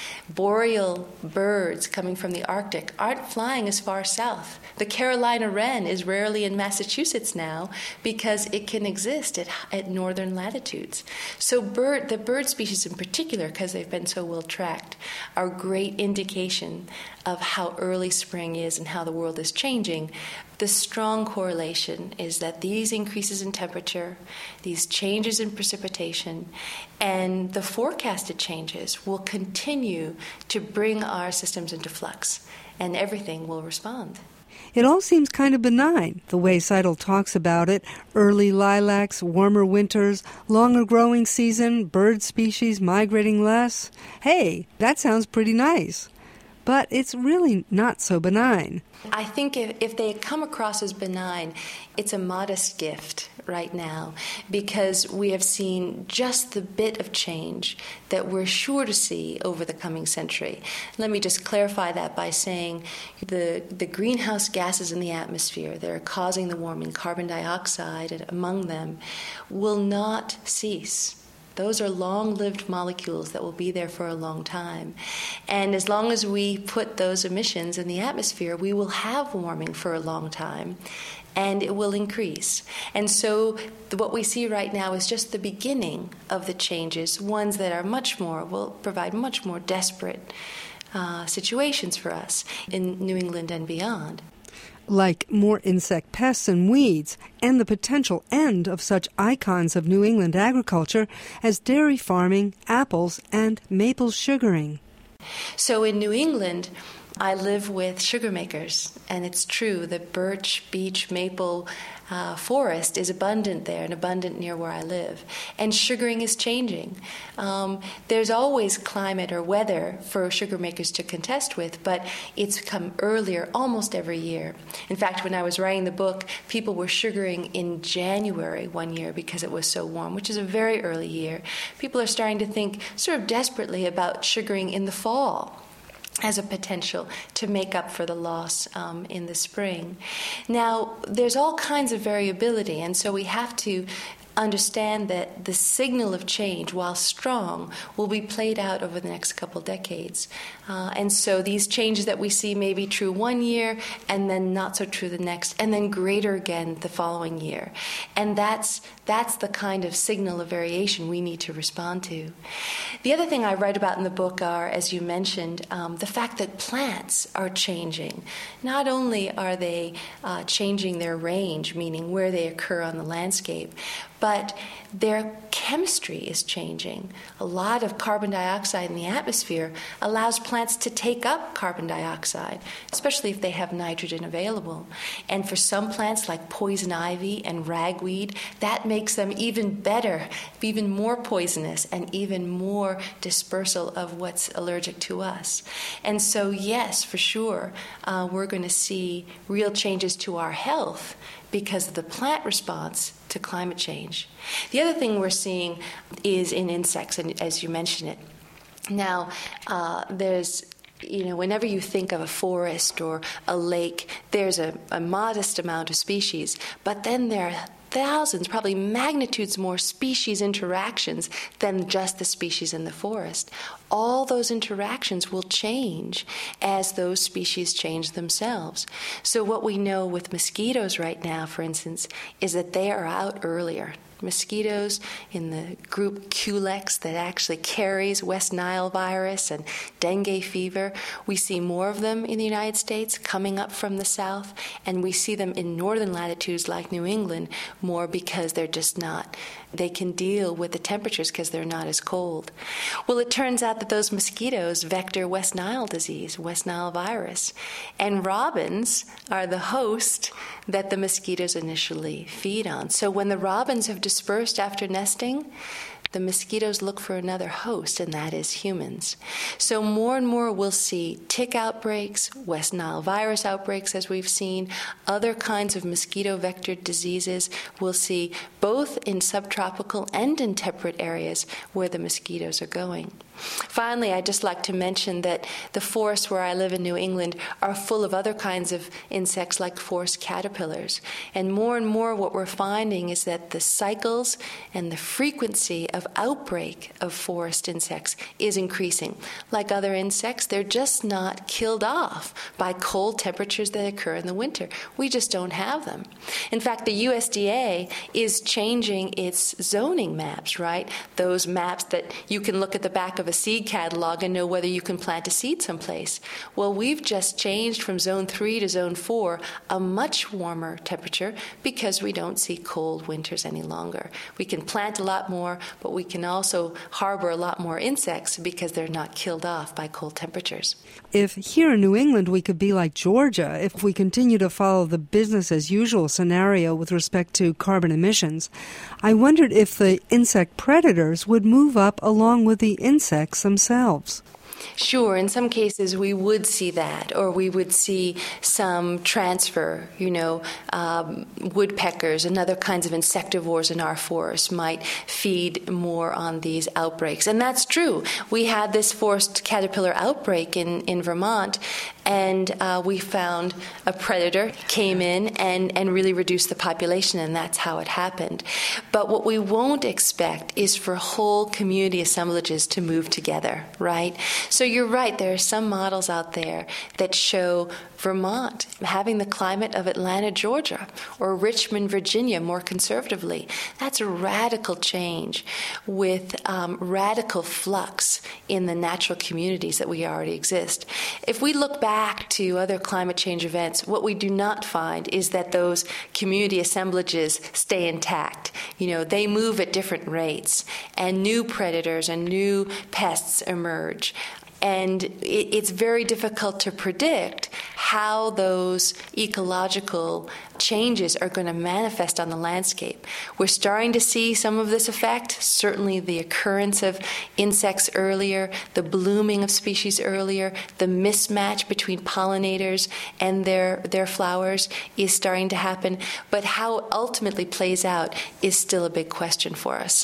Speaker 3: Boreal birds coming from the Arctic aren't flying as far south. The Carolina wren is rarely in Massachusetts now because it can exist at, at northern latitudes. So bird, the bird species in particular, because they've been so well tracked, are a great indication of how early spring is and how the world is changing. The strong correlation is that these increases in temperature, these changes in precipitation, and the forecasted changes will continue to bring our systems into flux, and everything will respond.
Speaker 1: It all seems kind of benign, the way Seidel talks about it. Early lilacs, warmer winters, longer growing season, bird species migrating less. Hey, that sounds pretty nice. But it's really not so benign.
Speaker 3: I think if, if they come across as benign, it's a modest gift right now because we have seen just the bit of change that we're sure to see over the coming century. Let me just clarify that by saying the, the greenhouse gases in the atmosphere that are causing the warming, carbon dioxide and among them, will not cease. Those are long-lived molecules that will be there for a long time. And as long as we put those emissions in the atmosphere, we will have warming for a long time, and it will increase. And so what we see right now is just the beginning of the changes, ones that are much more, will provide much more desperate uh, situations for us in New England and beyond.
Speaker 1: Like more insect pests and weeds, and the potential end of such icons of New England agriculture as dairy farming, apples, and maple sugaring.
Speaker 3: So in New England, I live with sugar makers, and it's true that birch, beech, maple uh, forest is abundant there and abundant near where I live. And sugaring is changing. Um, there's always climate or weather for sugar makers to contest with, but it's come earlier almost every year. In fact, when I was writing the book, people were sugaring in January one year because it was so warm, which is a very early year. People are starting to think sort of desperately about sugaring in the fall. as a potential to make up for the loss um, in the spring. Now, there's all kinds of variability, and so we have to understand that the signal of change, while strong, will be played out over the next couple decades. Uh, and so these changes that we see may be true one year, and then not so true the next, and then greater again the following year. And that's that's the kind of signal of variation we need to respond to. The other thing I write about in the book are, as you mentioned, um, the fact that plants are changing. Not only are they uh, changing their range, meaning where they occur on the landscape, but their chemistry is changing. A lot of carbon dioxide in the atmosphere allows plants to take up carbon dioxide, especially if they have nitrogen available. And for some plants like poison ivy and ragweed, that makes them even better, even more poisonous, and even more dispersal of what's allergic to us. And so, yes, for sure, uh, we're going to see real changes to our health because of the plant response to climate change. The other thing we're seeing is in insects, and as you mentioned it. Now, uh, there's, you know, whenever you think of a forest or a lake, there's a, a modest amount of species, but then there are thousands, probably magnitudes more species interactions than just the species in the forest. All those interactions will change as those species change themselves. So what we know with mosquitoes right now, for instance, is that they are out earlier. Mosquitoes in the group Culex that actually carries West Nile virus and dengue fever. We see more of them in the United States coming up from the south, and we see them in northern latitudes like New England more because they're just not, they can deal with the temperatures because they're not as cold. Well, it turns out that those mosquitoes vector West Nile disease, West Nile virus, and robins are the host that the mosquitoes initially feed on. So when the robins have dispersed after nesting, the mosquitoes look for another host, and that is humans. So more and more we'll see tick outbreaks, West Nile virus outbreaks, as we've seen, other kinds of mosquito-vectored diseases. We'll see both in subtropical and in temperate areas where the mosquitoes are going. Finally, I'd just like to mention that the forests where I live in New England are full of other kinds of insects like forest caterpillars. And more and more what we're finding is that the cycles and the frequency of outbreak of forest insects is increasing. Like other insects, they're just not killed off by cold temperatures that occur in the winter. We just don't have them. In fact, the U S D A is changing its zoning maps, right? Those maps that you can look at the back of a seed catalog and know whether you can plant a seed someplace. Well, we've just changed from zone three to zone four, a much warmer temperature, because we don't see cold winters any longer. We can plant a lot more, but we can also harbor a lot more insects because they're not killed off by cold temperatures.
Speaker 1: If here in New England we could be like Georgia, if we continue to follow the business as usual scenario with respect to carbon emissions, I wondered if the insect predators would move up along with the insects themselves.
Speaker 3: Sure, in some cases we would see that, or we would see some transfer. You know, um, woodpeckers and other kinds of insectivores in our forests might feed more on these outbreaks. And that's true. We had this forest caterpillar outbreak in, in Vermont, and uh, we found a predator came in and, and really reduced the population, and that's how it happened. But what we won't expect is for whole community assemblages to move together, right? So you're right, there are some models out there that show Vermont having the climate of Atlanta, Georgia, or Richmond, Virginia, more conservatively. That's a radical change with um, radical flux in the natural communities that we already exist. If we look back to other climate change events, what we do not find is that those community assemblages stay intact. You know, they move at different rates, and new predators and new pests emerge. And it's very difficult to predict how those ecological changes are going to manifest on the landscape. We're starting to see some of this effect, certainly the occurrence of insects earlier, the blooming of species earlier, the mismatch between pollinators and their, their flowers is starting to happen. But how it ultimately plays out is still a big question for us.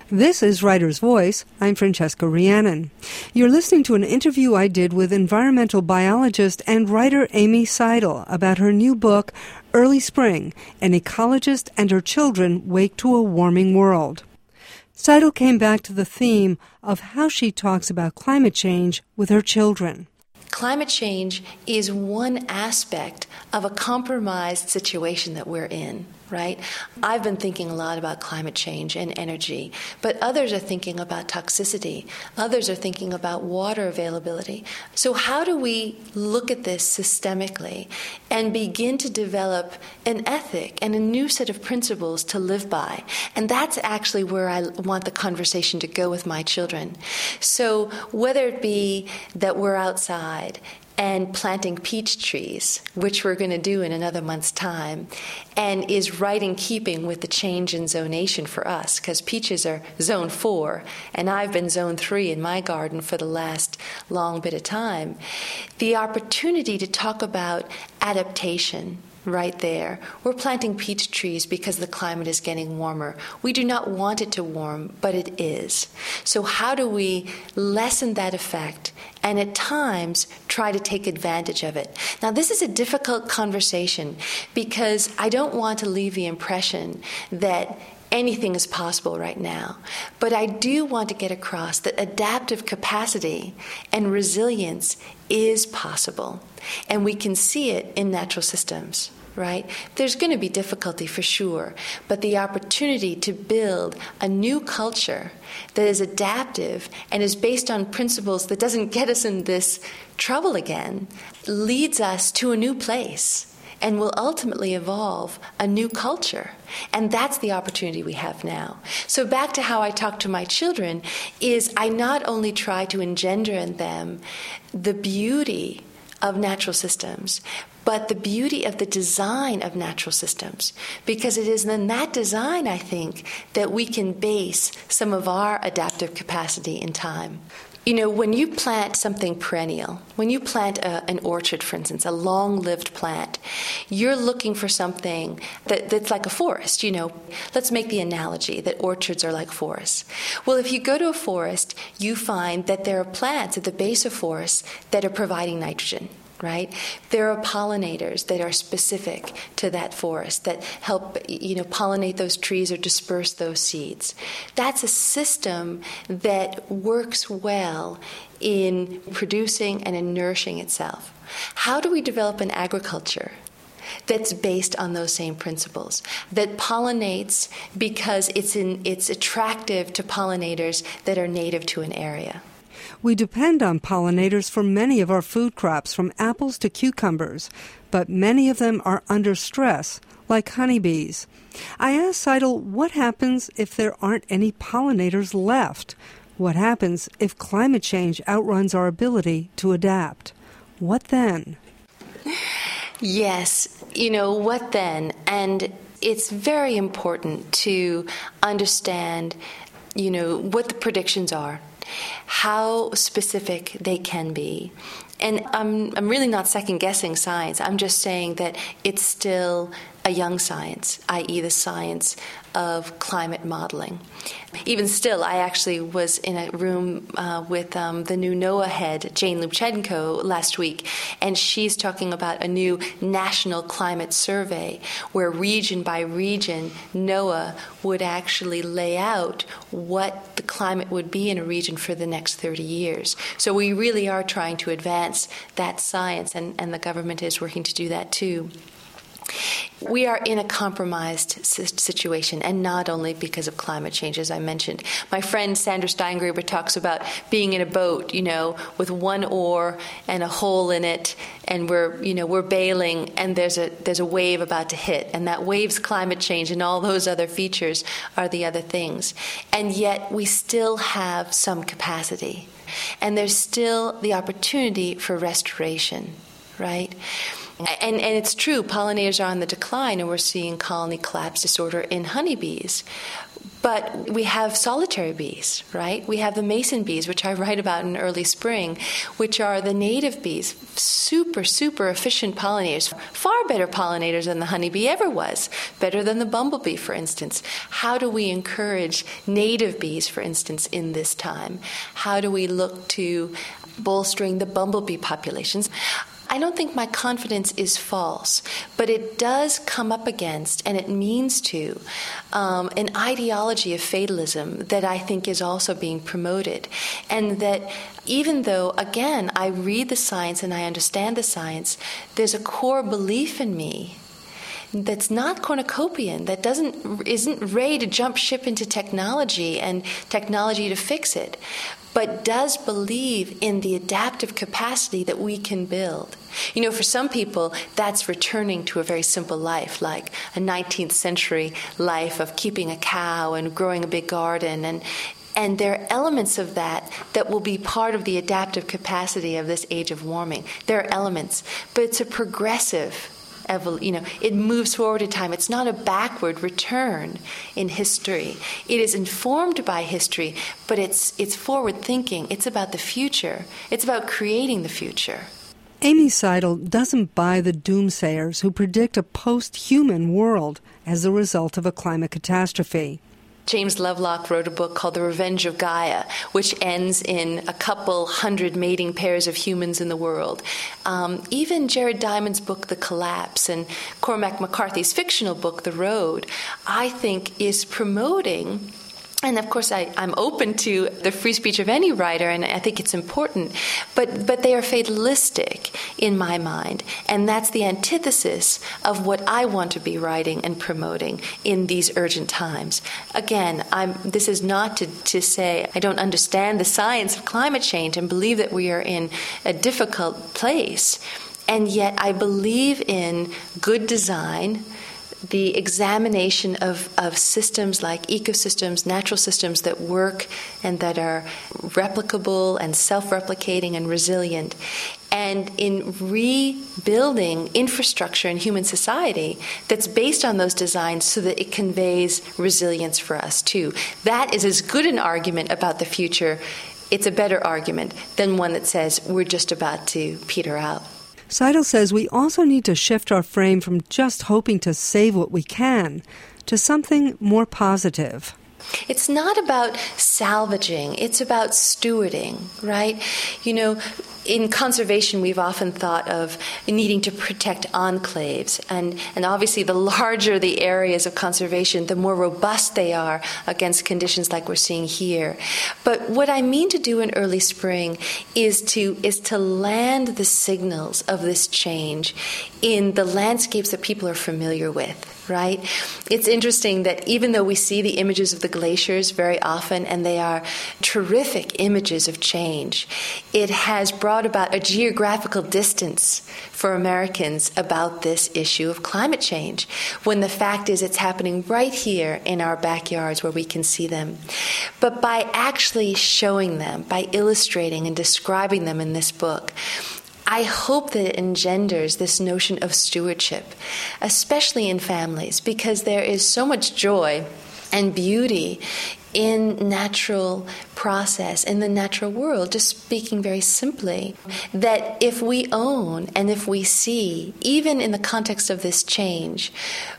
Speaker 1: This is Writer's Voice. I'm Francesca Rhiannon. You're listening to an interview I did with environmental biologist and writer Amy Seidel about her new book, Early Spring, An Ecologist and Her Children Wake to a Warming World. Seidel came back to the theme of how she talks about climate change with her children.
Speaker 3: Climate change is one aspect of a compromised situation that we're in, right? I've been thinking a lot about climate change and energy, but others are thinking about toxicity. Others are thinking about water availability. So how do we look at this systemically and begin to develop an ethic and a new set of principles to live by? And that's actually where I want the conversation to go with my children. So whether it be that we're outside and planting peach trees, which we're going to do in another month's time, and is right in keeping with the change in zonation for us, because peaches are zone four, and I've been zone three in my garden for the last long bit of time. The opportunity to talk about adaptation right there. We're planting peach trees because the climate is getting warmer. We do not want it to warm, but it is. So how do we lessen that effect and at times try to take advantage of it? Now, this is a difficult conversation because I don't want to leave the impression that anything is possible right now. But I do want to get across that adaptive capacity and resilience is possible. And we can see it in natural systems, right? There's going to be difficulty for sure, but the opportunity to build a new culture that is adaptive and is based on principles that doesn't get us in this trouble again leads us to a new place and will ultimately evolve a new culture. And that's the opportunity we have now. So back to how I talk to my children is I not only try to engender in them the beauty of natural systems, but the beauty of the design of natural systems. Because it is in that design, I think, that we can base some of our adaptive capacity in time. You know, when you plant something perennial, when you plant a, an orchard, for instance, a long-lived plant, you're looking for something that, that's like a forest, you know. Let's make the analogy that orchards are like forests. Well, if you go to a forest, you find that there are plants at the base of forests that are providing nitrogen. Right? There are pollinators that are specific to that forest that help, you know, pollinate those trees or disperse those seeds. That's a system that works well in producing and in nourishing itself. How do we develop an agriculture that's based on those same principles, that pollinates because it's in, it's attractive to pollinators that are native to an area?
Speaker 1: We depend on pollinators for many of our food crops, from apples to cucumbers, but many of them are under stress, like honeybees. I asked Seidel what happens if there aren't any pollinators left. What happens if climate change outruns our ability to adapt? What then?
Speaker 3: Yes, you know, what then? And it's very important to understand, you know, what the predictions are, how specific they can be. And I'm I'm really not second-guessing science. I'm just saying that it's still a young science, that is the science of climate modeling. Even still, I actually was in a room uh, with um, the new NOAA head, Jane Lubchenco, last week, and she's talking about a new national climate survey where region by region, NOAA would actually lay out what the climate would be in a region for the next thirty years. So we really are trying to advance that science, and, and the government is working to do that too. We are in a compromised situation, and not only because of climate change, as I mentioned. My friend Sandra Steingruber talks about being in a boat, you know, with one oar and a hole in it, and we're, you know, we're bailing, and there's a there's a wave about to hit, and that wave's climate change, and all those other features are the other things. And yet we still have some capacity, and there's still the opportunity for restoration, right? And, and it's true, pollinators are on the decline, and we're seeing colony collapse disorder in honeybees. But we have solitary bees, right? We have the mason bees, which I write about in Early Spring, which are the native bees, super, super efficient pollinators, far better pollinators than the honeybee ever was, better than the bumblebee, for instance. How do we encourage native bees, for instance, in this time? How do we look to bolstering the bumblebee populations? I don't think my confidence is false, but it does come up against, and it means to, um, an ideology of fatalism that I think is also being promoted. And that even though, again, I read the science and I understand the science, there's a core belief in me that's not cornucopian, that doesn't isn't ready to jump ship into technology and technology to fix it, but does believe in the adaptive capacity that we can build. You know, for some people, that's returning to a very simple life, like a nineteenth century life of keeping a cow and growing a big garden. And, and there are elements of that that will be part of the adaptive capacity of this age of warming. There are elements, but it's a progressive You know, it moves forward in time. It's not a backward return in history. It is informed by history, but it's it's forward thinking. It's about the future. It's about creating the future.
Speaker 1: Amy Seidel doesn't buy the doomsayers who predict a post-human world as a result of a climate catastrophe.
Speaker 3: James Lovelock wrote a book called The Revenge of Gaia, which ends in a couple hundred mating pairs of humans in the world. Um, even Jared Diamond's book, The Collapse, and Cormac McCarthy's fictional book, The Road, I think is promoting. And of course, I, I'm open to the free speech of any writer, and I think it's important. But but they are fatalistic in my mind, and that's the antithesis of what I want to be writing and promoting in these urgent times. Again, I'm, this is not to, to say I don't understand the science of climate change and believe that we are in a difficult place, and yet I believe in good design, the examination of, of systems like ecosystems, natural systems that work and that are replicable and self-replicating and resilient, and in rebuilding infrastructure in human society that's based on those designs so that it conveys resilience for us too. That is as good an argument about the future, it's a better argument than one that says we're just about to peter out.
Speaker 1: Seidel says we also need to shift our frame from just hoping to save what we can to something more positive.
Speaker 3: It's not about salvaging, it's about stewarding, right? You know, in conservation, we've often thought of needing to protect enclaves, and, and obviously the larger the areas of conservation, the more robust they are against conditions like we're seeing here. But what I mean to do in Early Spring is to is to land the signals of this change in the landscapes that people are familiar with. Right? It's interesting that even though we see the images of the glaciers very often, and they are terrific images of change, it has brought about a geographical distance for Americans about this issue of climate change, when the fact is it's happening right here in our backyards where we can see them. But by actually showing them, by illustrating and describing them in this book, I hope that it engenders this notion of stewardship, especially in families, because there is so much joy and beauty in natural process, in the natural world, just speaking very simply, that if we own and if we see, even in the context of this change,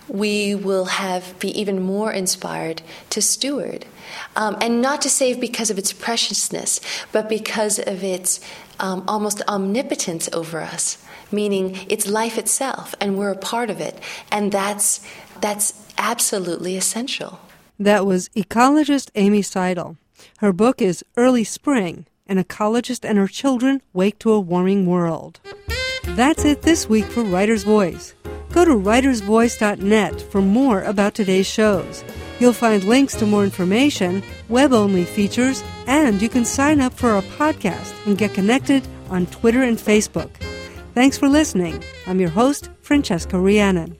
Speaker 3: we will have be even more inspired to steward. Um, and not to save because of its preciousness, but because of its um, almost omnipotence over us, meaning it's life itself, and we're a part of it. And that's that's absolutely essential.
Speaker 1: That was ecologist Amy Seidel. Her book is Early Spring, An Ecologist and Her Children Wake to a Warming World. That's it this week for Writer's Voice. Go to writers voice dot net for more about today's shows. You'll find links to more information, web-only features, and you can sign up for our podcast and get connected on Twitter and Facebook. Thanks for listening. I'm your host, Francesca Rhiannon.